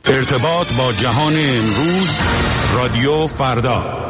ارتباط با جهان امروز، رادیو فردا.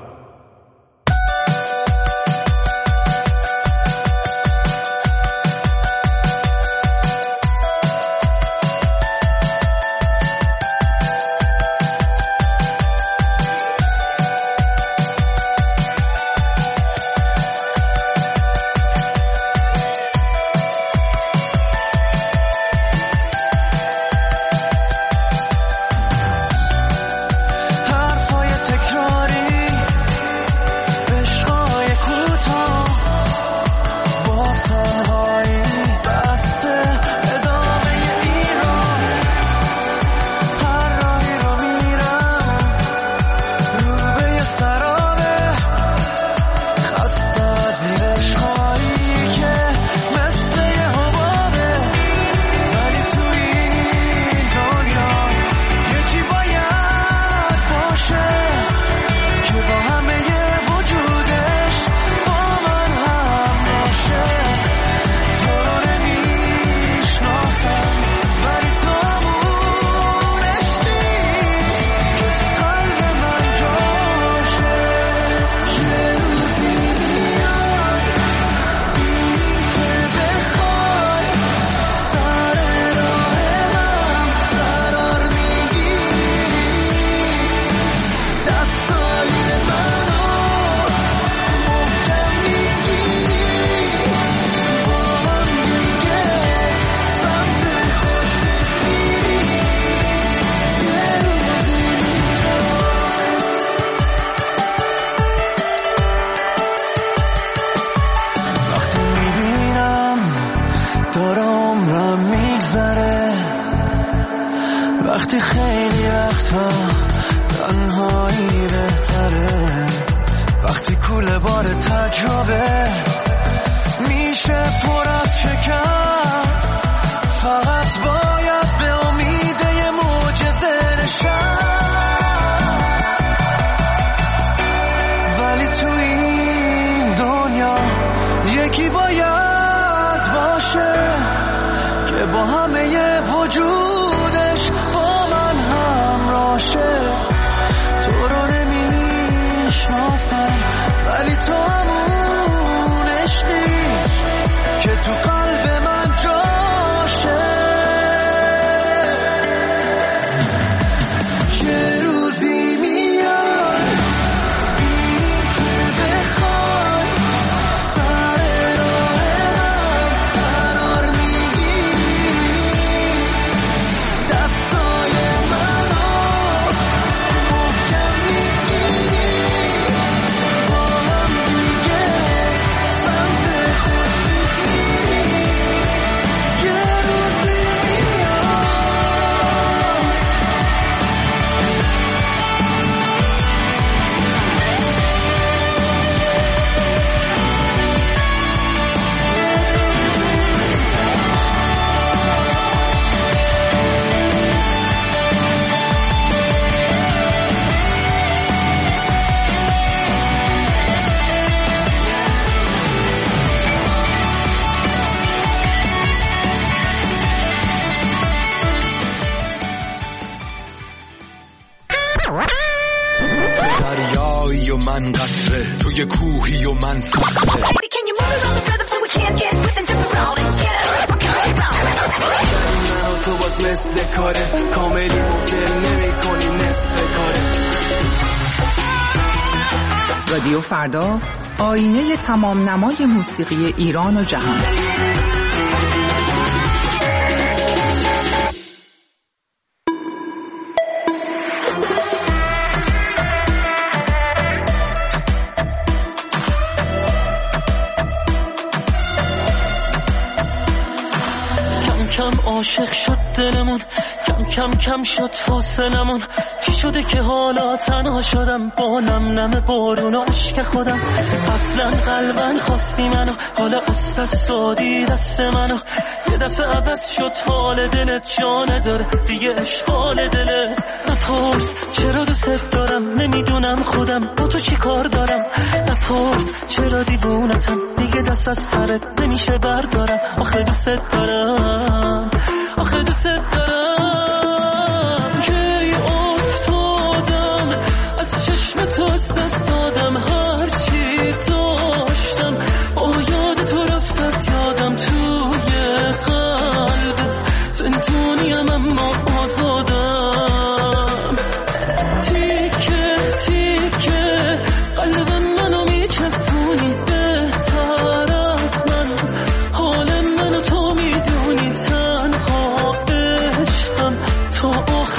رادیو فردا، آینه تمام نمای موسیقی ایران و جهان. کم عاشق شد دلمون، کم کم شد فاصلمون. چی شده که حالا تنها شدم با نم نم بارون و عشق خودم؟ اصلا قلبن خواستی منو، حالا از دست دادی دست منو. یه دفعه عوض شد حال دلت، جا نداره دیگه اشغال دلت. نپرس چرا دوست دارم، نمیدونم خودم با تو چی کار دارم. نپرس چرا دیوونتم، دیگه دست از سرت نمیشه بردارم. آخه دوست دارم، آخه دوست دارم.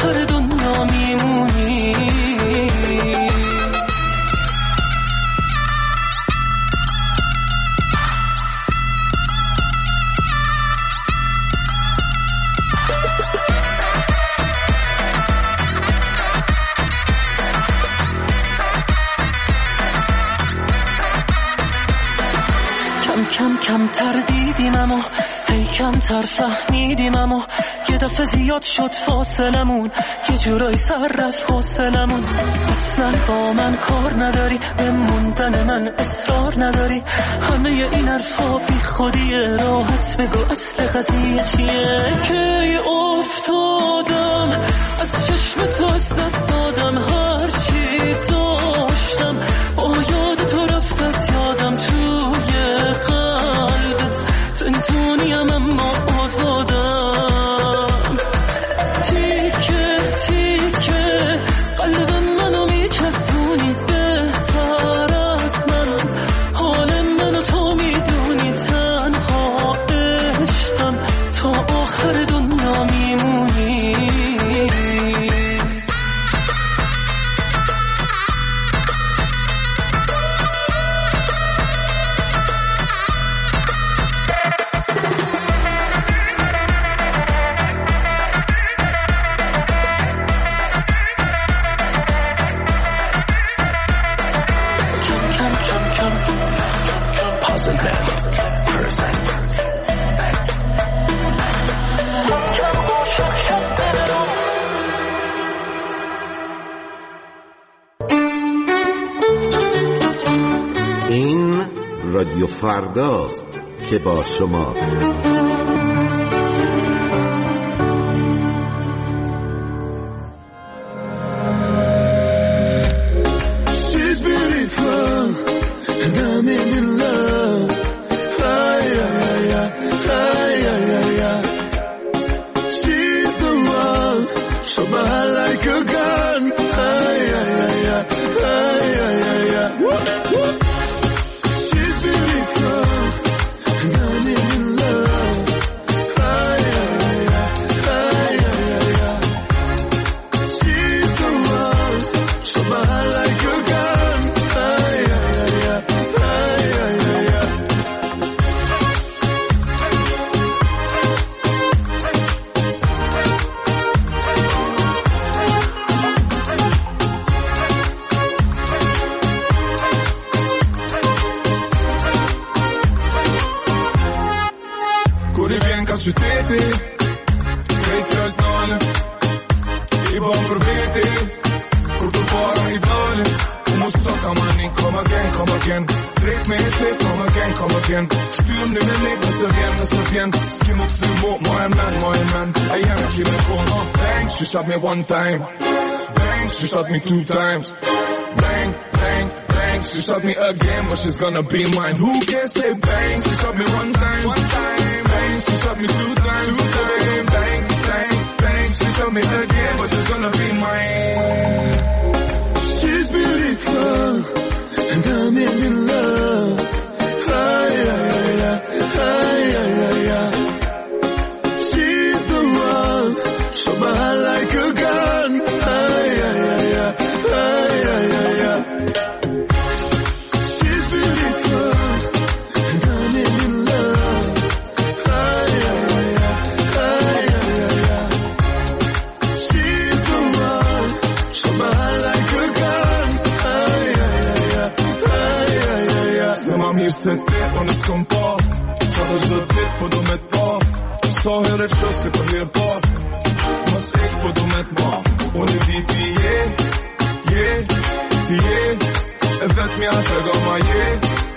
آخر دنیا میمونی. کم کمتر دیدیم اما هی کمتر فهمیدیم اما یه دفعه زیاد شد فاصلمون، یه جورایی سر رفت حوصلمون. اصلا با من کار نداری، به موندن من اصرار نداری، همه این حرفا بی خودیه. راحت بگو اصل قضیه چیه؟ که افتادم از چشم تو، از دست دادم هرچی داشتم، با یاد تو رفت از یادم. توی قلبت زندونیم اما آزادم. تیکه تیکه قلب منو میچستونی، بهتر از من حال منو تو میدونی. تنها عشقم تا آخر دنیا میمونی. این رادیو فرداست که با شماست. She shot me one time, bang, she shot me two times, bang, bang, bang, she shot me again, but she's gonna be mine. Who can say bang, she shot me one time, bang, she shot me two times, bang, bang, bang, she shot me again, but she's gonna be mine. She's beautiful, and I'm in love, ay, ay, ay, ay, ay, ay, ay. She's the one, shot my heart like a gun, ay, ay, ay, ay, ay, ay, ay. She's beautiful, and I'm in love, ay, ay, ay, ay, ay, ay, ay. She's the one, shot my heart like a gun, ay, ay, ay, ay, ay, ay, ay. Sema mirë se ti, unë s'kom pa, qa të gjdo dit, po do me t'pa. Sa herë që si për mirë pa, mos ik po do me t'ma. Unë di ti je, ti je, e vetë mja të ga ma je,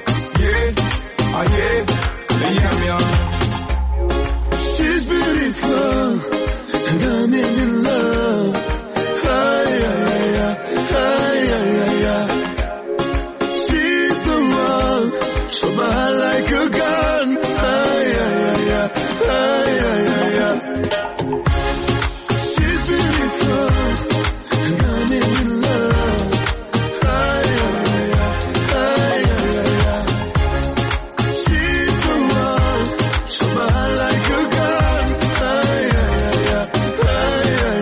a je, e jem ja. She's beautiful, and I'm in love, ay, ay, ay, ay, ay, ay, ay. She's the one, shot my heart like a gun, ay, ay, ay, ay, ay, ay, ay. She's beautiful, and I'm in love, ay, ay, ay, ay, ay, ay. She's the one, shot my heart like a gun, ay, ay, ay, ay, ay, ay,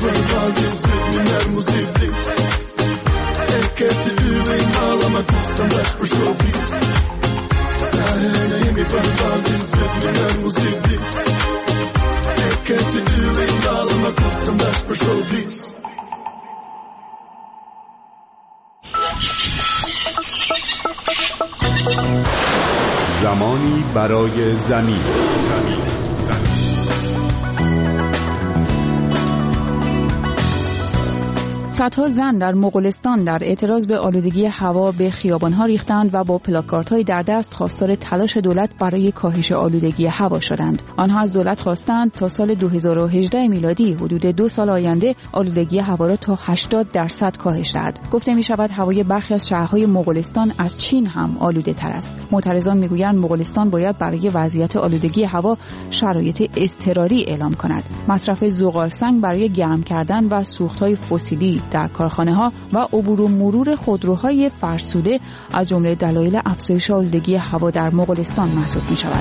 burned all this med Musik Blitz. Erkekte üveyim ağlama kustan baş bu showbiz. Sahene mi burned all this med Musik Blitz. Erkekte üveyim ağlama kustan baş bu showbiz. زمانی برای زمین. صدها زن در مغولستان در اعتراض به آلودگی هوا به خیابان‌ها ریختند و با پلاکاردهای در دست خواستار تلاش دولت برای کاهش آلودگی هوا شدند. آنها از دولت خواستند تا سال 2018 میلادی حدود 2 سال آینده آلودگی هوا را تا 80% کاهش دهد. گفته می‌شود هوای برخی از شهرهای مغولستان از چین هم آلوده‌تر است. معترضان می‌گویند مغولستان باید برای وضعیت آلودگی هوا شرایط اضطراری اعلام کند. مصرف زغالسنگ برای گرم کردن و سوخت‌های فسیلی در کارخانه‌ها و عبور و مرور خودروهای فرسوده از جمله دلایل افزایش آلودگی هوا در مغولستان محسوب می‌شود.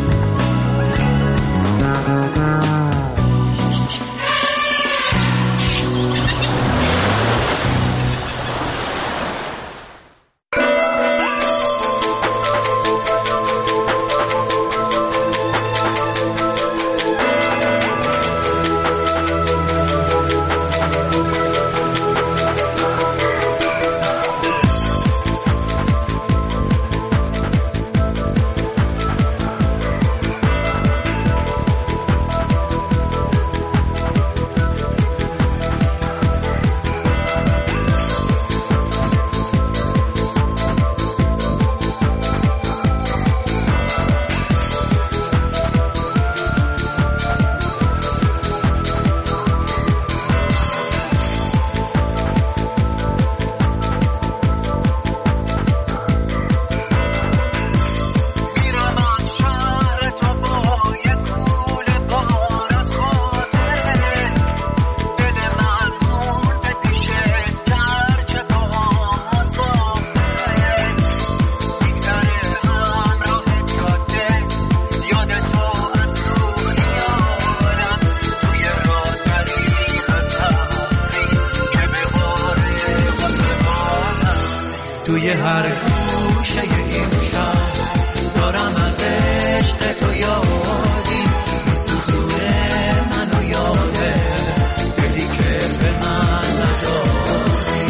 توی هر گوشه این شهر دارم از عشق تو یادی سوزونه منو یاده دلی که به من نداری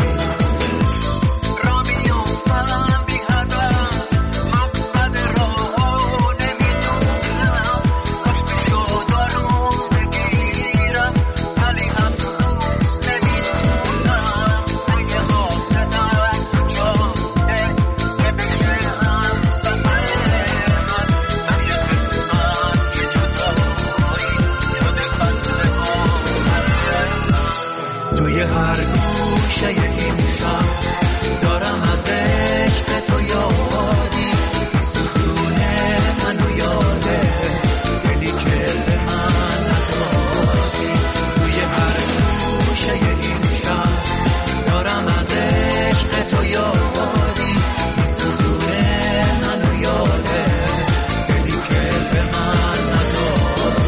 را میافتم بی هدف مقصد راهو نمیدونم کاش بشد آروم بگیرم ولی افسوس نمیتونم اگه حاسدم توی هر گوشه این شهر دارم از عشق تو یادی سوزونه منو یاده دلی که به من نداری توی هر گوشه این شهر دارم از عشق تو یادی سوزونه منو یاده دلی که به من نداری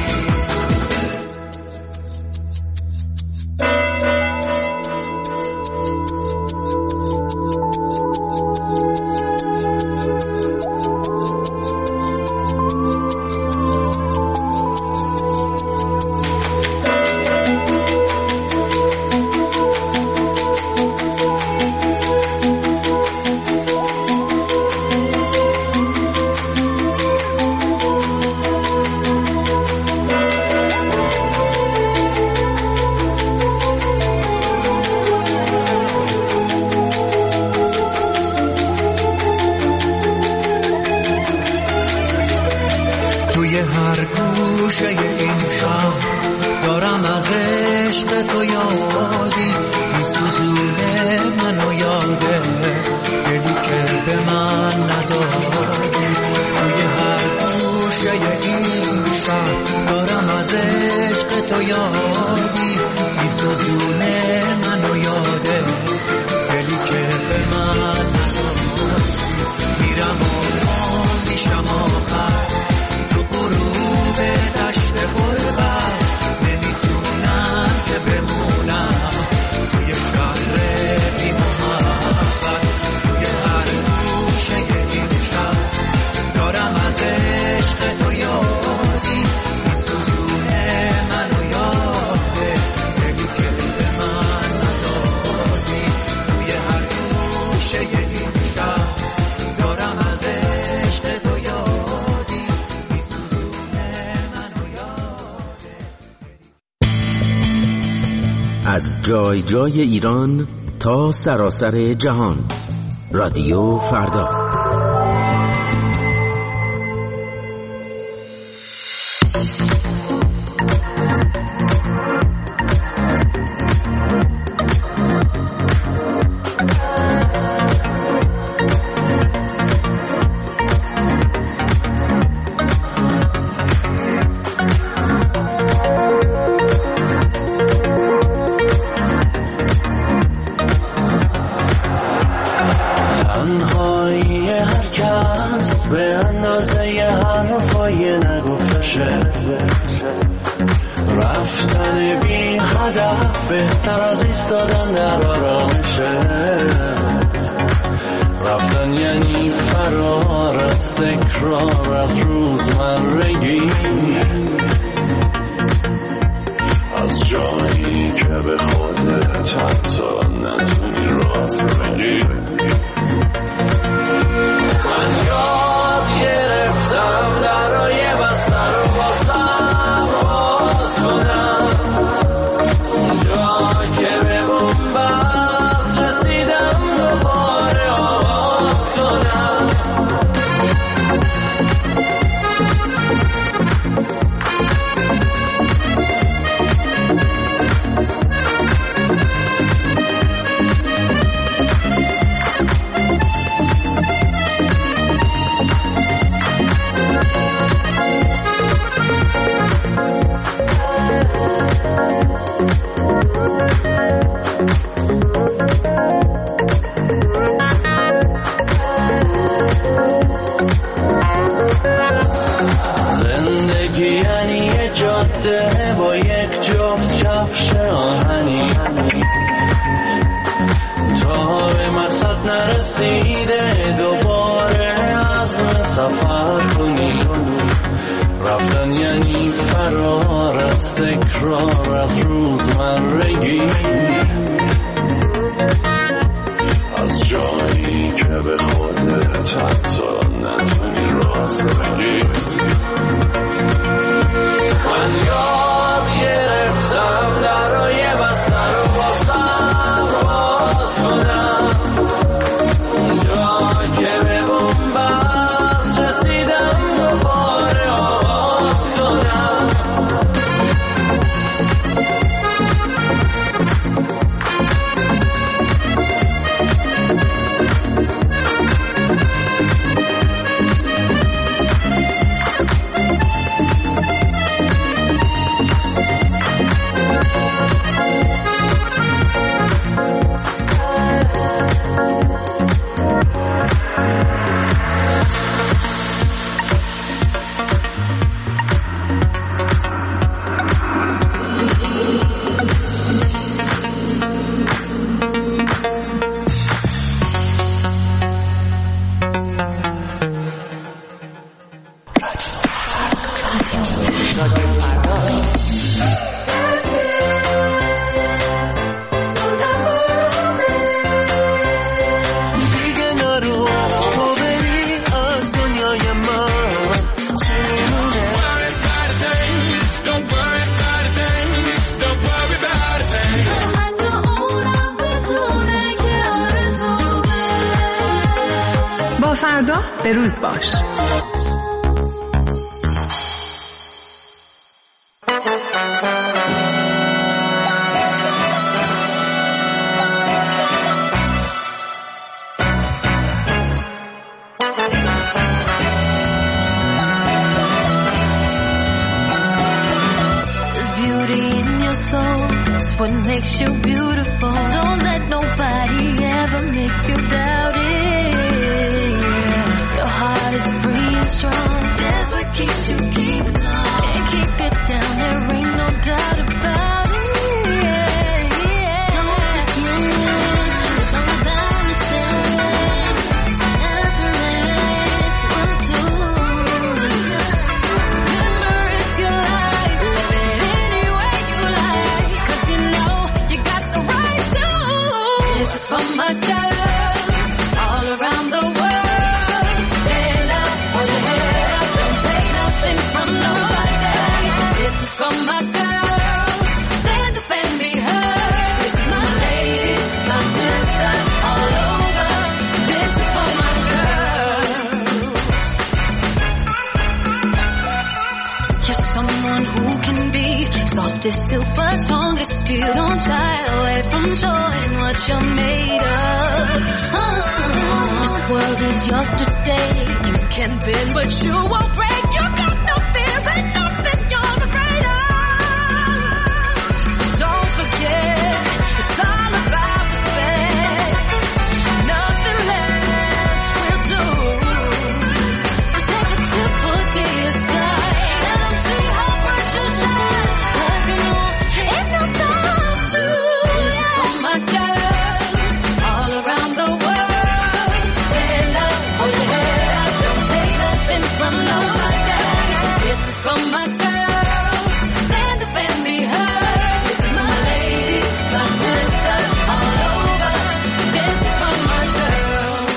توی هر گوشه این شهر دارم از عشق تو یادی میسوزونه منو یاده دلی که به من نداری توی هر گوشه این شهر دارم از عشق تو یادی میسوزونه منو یاده دلی که به من نداری میرم و میشم آخر غروب دشت غربت نمیتونم از جای جای ایران تا سراسر جهان. رادیو فردا. رفتن بی هدف بهتر از ایستادن در آرامشه. رفتن یعنی فرار از تکرار از روزمرگی، از جایی که به خودت حتی نتونی راست بگی. من یاد گرفتم درای بسته رو بازم باز کنم، اونجا که به بنبست رسیدم دوباره آغاز کنم. با یک جفت کفش آهنی تا به مقصد نرسیده دوباره عزم سفر کنی. رفتن یعنی فرار از تکرار از روزمرگی، از جایی که به خودت حتی نتونی راست بگی. من یاد گرفتم درای بسته رو بازم باز کنم، اونجا که به بنبست رسیدم دوباره آغاز کنم. فردا به روز باش. There's beauty in your soul, it's what makes you beautiful. Don't let nobody ever make you doubt it. Is free and strong, that's what keeps you keeping on. Can't keep it down, there ain't no doubt about it. Don't begin, it's all about the stand. Nothing less, one, two. Remember it's your life, live it any way you like. 'Cause you know you got the right to. This is for my girls all around the world. Stand up, hold your head up, don't take nothing you're someone who can be soft as silver, strong as steel. Don't shy away from showing what you're made of. This world is yours today. You can bend, but you won't break. You got no fears, ain't nothing you're afraid of. So don't forget, it's all about respect. Nothing less will do. Take a tipple to your side. Let them see how much you shine. 'Cause you know it's no time to. This is for my girls all around the world. Stand up, hold your head up, don't take nothing from nobody. This is for my girls, stand up and be heard. This is my ladies, my sisters all over. This is for my girls.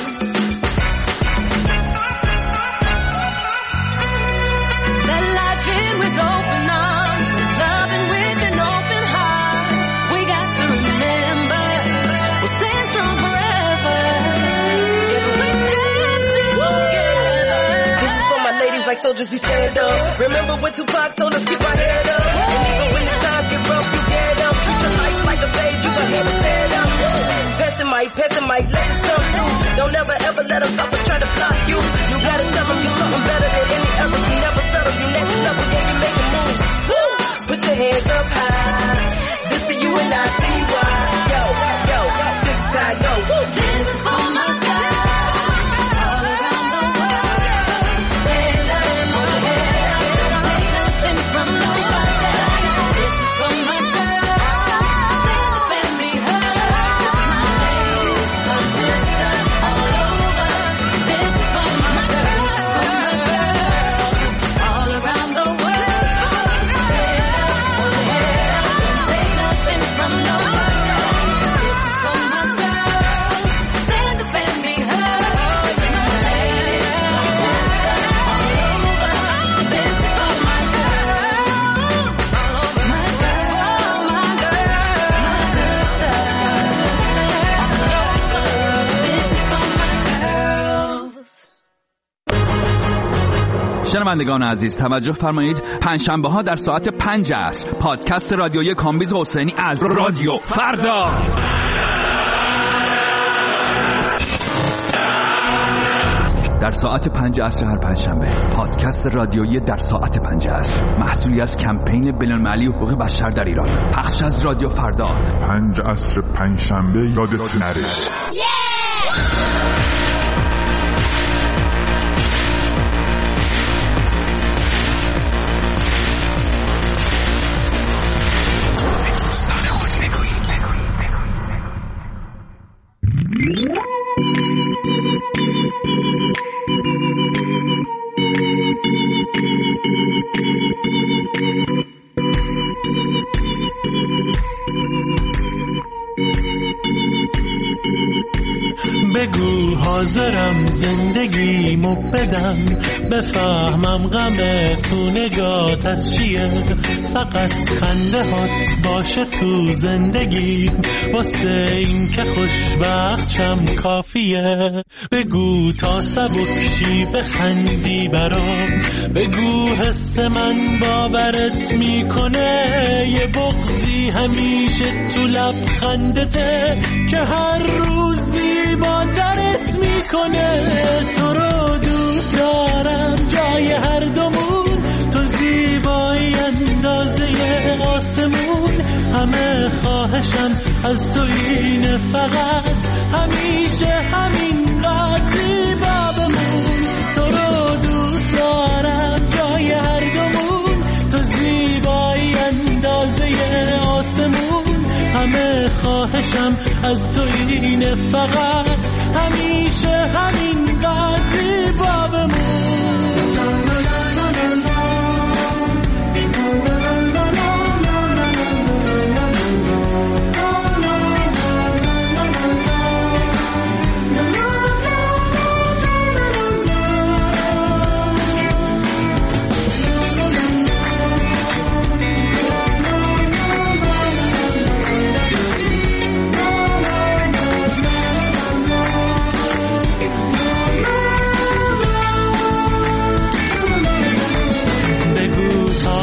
Let life in with open arms, loving with an open heart. We got to remember, we'll stand strong forever. If we stand together. This is for my ladies like soldiers, we stand up. Remember when Tupac told us keep our head up. And even when the times get rough, you get up. Treat your life like a stage, you got to stand up. Passing might, let us come through. Don't ever ever let us stop and try to block you. You gotta tell them you're something better than any other. You never settle, you next level, yeah, you making moves. Woo! Put your hands up high. This for you and I, see why. Yo, this is how I go. Woo! This is for my girls all around the world. Stand up, hold your head up, don't take nothing from nobody. This is for my girls, stand up and be heard. This is my ladies, my sisters all over. This is for my girls all around the world. Stand up, hold your head up, don't take nothing from nobody. This is for my girls, stand up and be heard. This is my ladies, my sisters all over. This is for my girls, my girl, my sisters all over. This is for my girls. شنوندگان عزیز توجه فرمایید، پنجشنبه ها در ساعت 5 عصر پادکست رادیویی کامبیز حسینی از رادیو فردا. در ساعت 5 عصر هر پنجشنبه پادکست رادیویی در ساعت 5 عصر محصولی از کمپین بین‌المللی حقوق بشر در ایران، پخش از رادیو فردا. 5 عصر پنجشنبه یادتون نره. بگو حاضرم زندگیمو بدم، بفهمم غم تو نگات از چیه. فقط خنده هات باشه تو زندگی، واسه این که خوشبختشم کافیه. بگو تا سبکشی بخندی برام، بگو حس من باورت میکنه. یه بغضی همیشه تو لبخندته که هر روز زیباترت میکنه. تو رو دوست دارم جای هر دومون، تو زیبایی اندازه آسمون. همه خواهشم از تو اینه، فقط همیشه همینقدر زیبا بمون. تو رو دوست دارم جای هر دومون، تو زیبایی اندازه آسمون. همه خواهشم از تو اینه، فقط همیشه همینقدر زیبا بمون.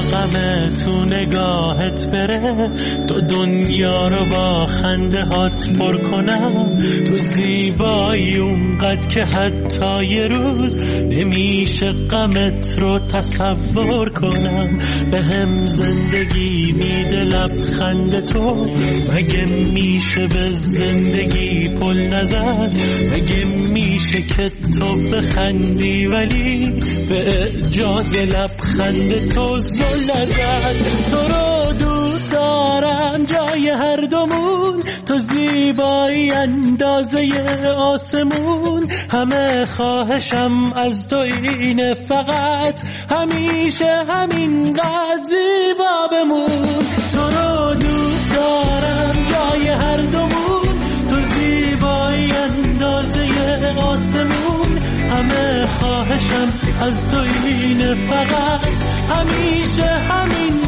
غمه تو نگاهت بره، تو دنیا رو با خنده هات پر کنم. تو زیبایی اونقدر که حتی یه روز نمیشه غمت رو تصور کنم. به هم زندگی میده لبخند تو، مگه میشه به زندگی پل نزد؟ مگه میشه که تو بخندی ولی به اجاز لبخند تو زل نزد؟ تو رو دوست دارم جای هر دومون، تو زیبایی اندازه آسمون. همه خواهشم از تو اینه فقط همیشه همینقدر زیبا بمون. تو رو دوست دارم جای هر دومون، تو زیبایی اندازه آسمون. همه خواهشم از تو اینه فقط همیشه همین